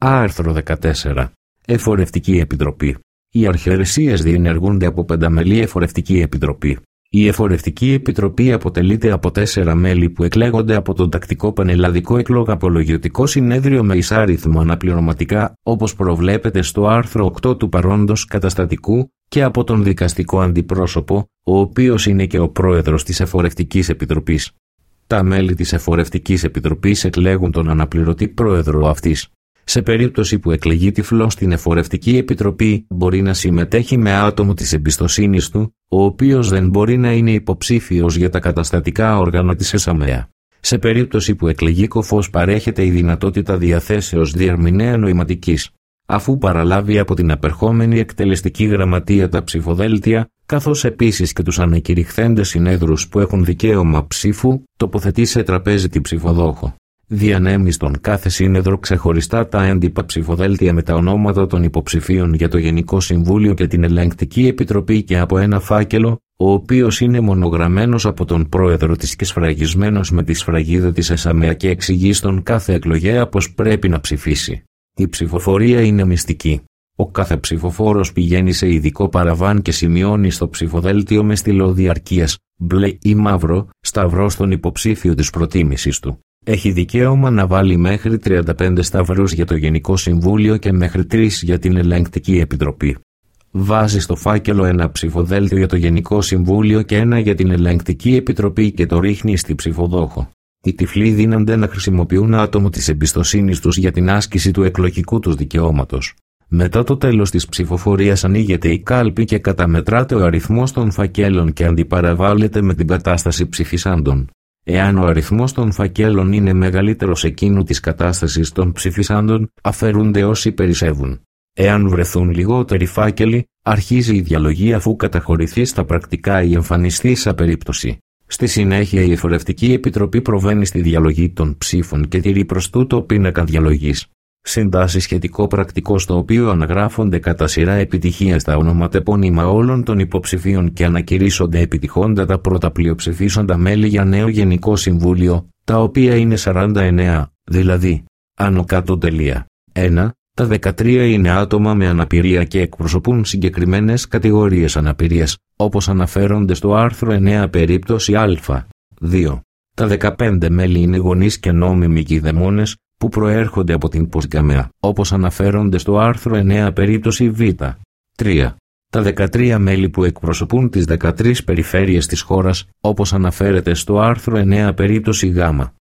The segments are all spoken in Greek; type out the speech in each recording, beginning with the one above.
Άρθρο 14. Εφορευτική Επιτροπή. Οι αρχαιρεσίες διενεργούνται από πενταμελή εφορευτική επιτροπή. Η εφορευτική επιτροπή αποτελείται από 4 μέλη που εκλέγονται από τον τακτικό πανελλαδικό εκλογαπολογιωτικό συνέδριο με εισάριθμο αναπληρωματικά, όπως προβλέπεται στο άρθρο 8 του παρόντος καταστατικού, και από τον δικαστικό αντιπρόσωπο, ο οποίος είναι και ο πρόεδρος της εφορευτικής επιτροπής. Τα μέλη της εφορευτικής επιτροπής εκλέγουν τον αναπληρωτή πρόεδρο αυτής. Σε περίπτωση που εκλεγεί τυφλός στην εφορευτική επιτροπή, μπορεί να συμμετέχει με άτομο της εμπιστοσύνης του, ο οποίος δεν μπορεί να είναι υποψήφιος για τα καταστατικά όργανα της ΕΣΑΜΕΑ. Σε περίπτωση που εκλεγεί κωφός, παρέχεται η δυνατότητα διαθέσεως διερμηνέα νοηματικής. Αφού παραλάβει από την απερχόμενη εκτελεστική γραμματεία τα ψηφοδέλτια, καθώς επίσης και τους ανακηρυχθέντες συνέδρους που έχουν δικαίωμα ψήφου, τοποθετεί σε τραπέζι την ψηφοδόχο. Διανέμει στον κάθε σύνεδρο ξεχωριστά τα έντυπα ψηφοδέλτια με τα ονόματα των υποψηφίων για το Γενικό Συμβούλιο και την Ελεγκτική Επιτροπή και από ένα φάκελο, ο οποίος είναι μονογραμμένος από τον πρόεδρο της και σφραγισμένος με τη σφραγίδα της ΕΣΑΜΕΑ, και εξηγεί στον κάθε εκλογέα πως πρέπει να ψηφίσει. Η ψηφοφορία είναι μυστική. Ο κάθε ψηφοφόρος πηγαίνει σε ειδικό παραβάν και σημειώνει στο ψηφοδέλτιο με στυλό διαρκείας, μπλε ή μαύρο, σταυρό στον υποψήφιο της προτίμησης του. Έχει δικαίωμα να βάλει μέχρι 35 σταυρούς για το Γενικό Συμβούλιο και μέχρι 3 για την Ελεγκτική Επιτροπή. Βάζει στο φάκελο ένα ψηφοδέλτιο για το Γενικό Συμβούλιο και ένα για την Ελεγκτική Επιτροπή και το ρίχνει στη ψηφοδόχο. Οι τυφλοί δίνονται να χρησιμοποιούν άτομο της εμπιστοσύνης τους για την άσκηση του εκλογικού τους δικαιώματος. Μετά το τέλος της ψηφοφορίας ανοίγεται η κάλπη και καταμετράται ο αριθμός των φακέλων και αντιπαραβάλλεται με την κατάσταση ψηφισάντων. Εάν ο αριθμός των φακέλων είναι μεγαλύτερος εκείνου της κατάστασης των ψηφισάντων, αφαιρούνται όσοι περισσεύουν. Εάν βρεθούν λιγότεροι φάκελοι, αρχίζει η διαλογή αφού καταχωρηθεί στα πρακτικά ή εμφανιστεί σαν περίπτωση. Στη συνέχεια η εφορευτική επιτροπή προβαίνει στη διαλογή των ψήφων και τηρεί προς τούτο πίνακα διαλογής. Συντάσσει σχετικό πρακτικό στο οποίο αναγράφονται κατά σειρά επιτυχίας τα ονοματεπώνυμα όλων των υποψηφίων και ανακηρύσσονται επιτυχώντα τα πρώτα πλειοψηφίσαντα μέλη για νέο Γενικό Συμβούλιο, τα οποία είναι 49, δηλαδή, άνω κάτω τελεία. 1. Τα 13 είναι άτομα με αναπηρία και εκπροσωπούν συγκεκριμένες κατηγορίες αναπηρίας, όπως αναφέρονται στο άρθρο 9 περίπτωση Α. 2. Τα 15 μέλη είναι γονείς και νόμιμοι κηδεμόνες, που προέρχονται από την ΠΟΣΓΑΜΕΑ, όπως αναφέρονται στο άρθρο 9 περίπτωση Β. 3. Τα 13 μέλη που εκπροσωπούν τις 13 περιφέρειες της χώρας, όπως αναφέρεται στο άρθρο 9 περίπτωση Γ.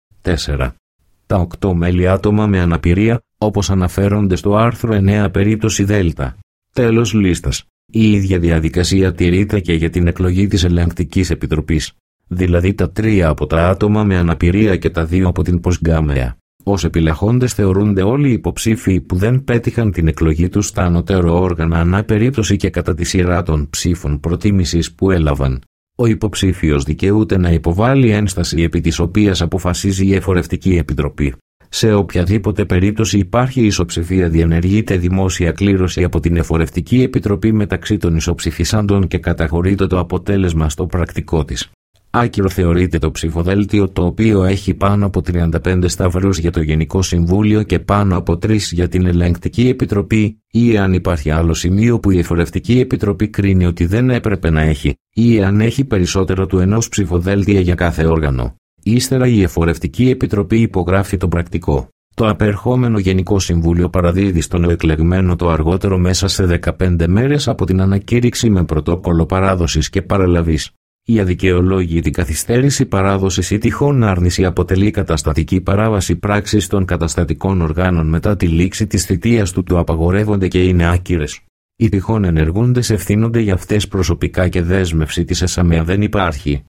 4. Τα 8 μέλη άτομα με αναπηρία, όπως αναφέρονται στο άρθρο 9 περίπτωση Δ. Τέλος λίστας. Η ίδια διαδικασία τηρείται και για την εκλογή της Ελεγκτικής Επιτροπής, δηλαδή τα 3 από τα άτομα με αναπηρία και τα 2 από την ΠΟΣΓΑΜΕΑ. Ως επιλεγόντες θεωρούνται όλοι οι υποψήφοι που δεν πέτυχαν την εκλογή τους στα ανωτέρω όργανα ανά περίπτωση και κατά τη σειρά των ψήφων προτίμησης που έλαβαν. Ο υποψήφιος δικαιούται να υποβάλει ένσταση επί της οποίας αποφασίζει η εφορευτική επιτροπή. Σε οποιαδήποτε περίπτωση υπάρχει ισοψηφία, διενεργείται δημόσια κλήρωση από την εφορευτική επιτροπή μεταξύ των ισοψηφισάντων και καταχωρείται το αποτέλεσμα στο πρακτικό της. Άκυρο θεωρείται το ψηφοδέλτιο το οποίο έχει πάνω από 35 σταυρούς για το Γενικό Συμβούλιο και πάνω από 3 για την Ελεγκτική Επιτροπή, ή αν υπάρχει άλλο σημείο που η εφορευτική επιτροπή κρίνει ότι δεν έπρεπε να έχει, ή αν έχει περισσότερο του ενός ψηφοδέλτια για κάθε όργανο. Ύστερα η εφορευτική επιτροπή υπογράφει το πρακτικό. Το απερχόμενο Γενικό Συμβούλιο παραδίδει στον νεοεκλεγμένο το αργότερο μέσα σε 15 μέρες από την ανακήρυξη με πρωτόκολλο παράδοσης και παραλαβής. Η αδικαιολόγητη καθυστέρηση παράδοσης ή τυχόν άρνηση αποτελεί καταστατική παράβαση πράξης των καταστατικών οργάνων μετά τη λήξη της θητείας του απαγορεύονται και είναι άκυρες. Οι τυχόν ενεργούντες ευθύνονται για αυτές προσωπικά και δέσμευση της ΕΣΑΜΕΑ δεν υπάρχει.